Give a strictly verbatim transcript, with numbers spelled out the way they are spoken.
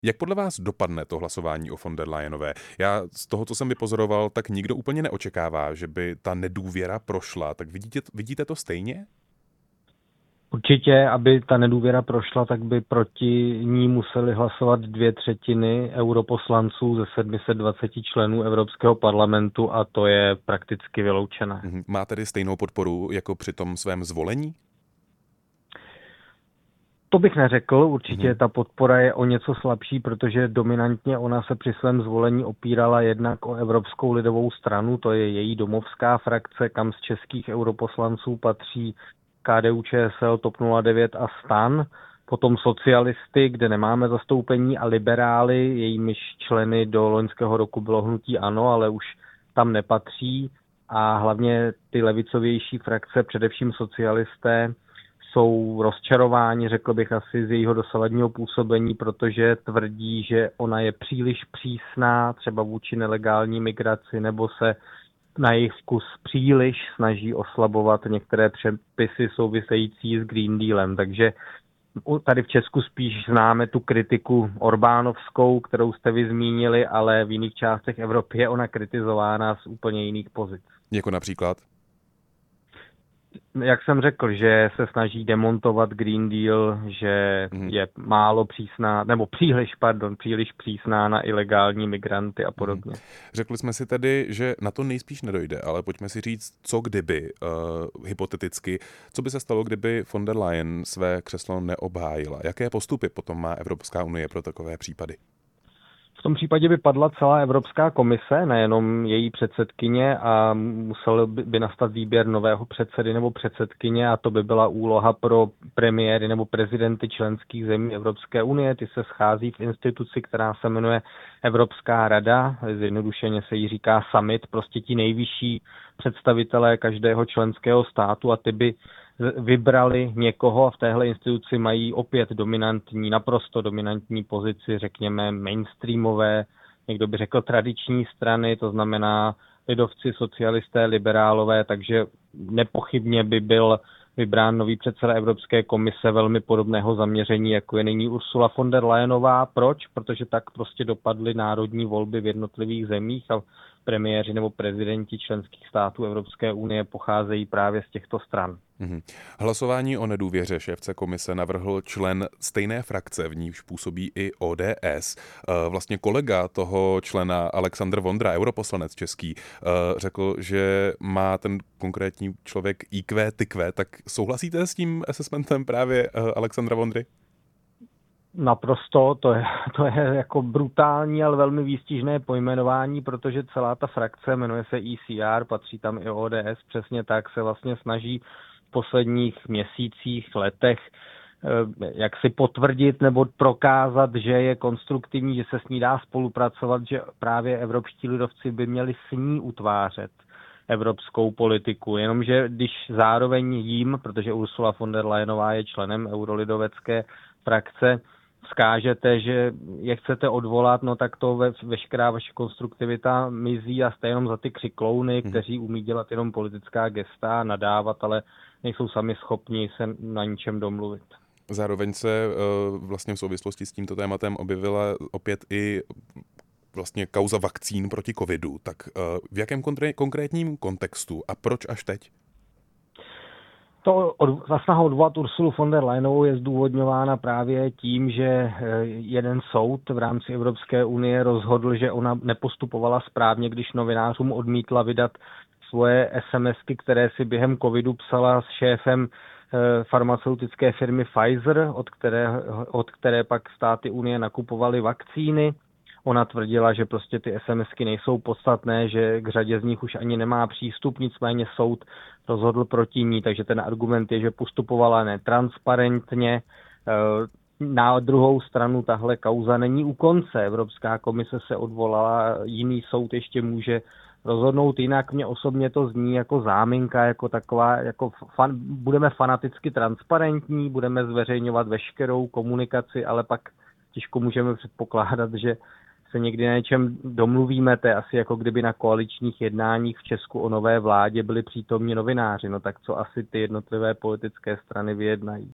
Jak podle vás dopadne to hlasování o von der Leyenové? Já z toho, co jsem vypozoroval, tak nikdo úplně neočekává, že by ta nedůvěra prošla. Tak vidíte, vidíte to stejně? Určitě, aby ta nedůvěra prošla, tak by proti ní museli hlasovat dvě třetiny europoslanců ze sedm set dvacet členů Evropského parlamentu a to je prakticky vyloučené. Má tedy stejnou podporu jako při tom svém zvolení? To bych neřekl, určitě hmm. ta podpora je o něco slabší, protože dominantně ona se při svém zvolení opírala jednak o Evropskou lidovou stranu, to je její domovská frakce, kam z českých europoslanců patří K D U Č S L, T O P nula devět a STAN, potom socialisty, kde nemáme zastoupení, a liberály, jejímiž členy do loňského roku bylo hnutí ANO, ale už tam nepatří, a hlavně ty levicovější frakce, především socialisté, jsou rozčarováni, řekl bych asi, z jejího dosavadního působení, protože tvrdí, že ona je příliš přísná, třeba vůči nelegální migraci, nebo se na jejich vkus příliš snaží oslabovat některé předpisy související s Green Dealem. Takže tady v Česku spíš známe tu kritiku Orbánovskou, kterou jste vy zmínili, ale v jiných částech Evropy je ona kritizována z úplně jiných pozic. Jako například? Jak jsem řekl, že se snaží demontovat Green Deal, že hmm. je málo přísná, nebo příliš, pardon, příliš přísná na ilegální migranty a podobně. Hmm. Řekli jsme si tedy, že na to nejspíš nedojde, ale pojďme si říct, co kdyby, uh, hypoteticky, co by se stalo, kdyby von der Leyen své křeslo neobhájila? Jaké postupy potom má Evropská unie pro takové případy? V tom případě by padla celá Evropská komise, nejenom její předsedkyně, a musel by nastat výběr nového předsedy nebo předsedkyně, a to by byla úloha pro premiéry nebo prezidenty členských zemí Evropské unie. Ty se schází v instituci, která se jmenuje Evropská rada, zjednodušeně se jí říká summit, prostě ti nejvyšší představitelé každého členského státu, a ty by vybrali někoho, a v téhle instituci mají opět dominantní, naprosto dominantní pozici, řekněme mainstreamové, někdo by řekl tradiční strany, to znamená lidovci, socialisté, liberálové, takže nepochybně by byl vybrán nový předseda Evropské komise velmi podobného zaměření, jako je nyní Ursula von der Leyenová. Proč? Protože tak prostě dopadly národní volby v jednotlivých zemích a premiéři nebo prezidenti členských států Evropské unie pocházejí právě z těchto stran. Mm-hmm. Hlasování o nedůvěře šéfce komise navrhl člen stejné frakce, v níž působí i O D S. Vlastně kolega toho člena Alexandr Vondra, europoslanec český, řekl, že má ten konkrétní člověk í kvé tykvé. Tak souhlasíte s tím assessmentem právě Alexandra Vondry? Naprosto, to je, to je jako brutální, ale velmi výstižné pojmenování, protože celá ta frakce jmenuje se E C R, patří tam i O D S, přesně tak se vlastně snaží v posledních měsících, letech jak si potvrdit nebo prokázat, že je konstruktivní, že se s ní dá spolupracovat, že právě evropští lidovci by měli s ní utvářet evropskou politiku. Jenomže když zároveň jím, protože Ursula von der Leyenová je členem eurolidovecké frakce, vzkážete, že je chcete odvolat, no tak to ve, veškerá vaše konstruktivita mizí a jste jenom za ty křiklouny, kteří umí dělat jenom politická gesta, nadávat, ale nejsou sami schopni se na ničem domluvit. Zároveň se vlastně v souvislosti s tímto tématem objevila opět i vlastně kauza vakcín proti covidu. Tak v jakém konkrétním kontextu a proč až teď? To od, ta snaha odvolat Ursulu von der Leyenovou je zdůvodňována právě tím, že jeden soud v rámci Evropské unie rozhodl, že ona nepostupovala správně, když novinářům odmítla vydat svoje SMSky, které si během covidu psala s šéfem farmaceutické firmy Pfizer, od které, od které pak státy unie nakupovaly vakcíny. Ona tvrdila, že prostě ty SMSky nejsou podstatné, že k řadě z nich už ani nemá přístup, nicméně soud rozhodl proti ní, takže ten argument je, že postupovala netransparentně. Na druhou stranu tahle kauza není u konce. Evropská komise se odvolala, jiný soud ještě může rozhodnout jinak. Mně osobně to zní jako záminka, jako taková, jako fan, budeme fanaticky transparentní, budeme zveřejňovat veškerou komunikaci, ale pak těžko můžeme předpokládat, že se někdy na něčem domluvíme, to je asi jako kdyby na koaličních jednáních v Česku o nové vládě byli přítomní novináři, no tak co asi ty jednotlivé politické strany vyjednají.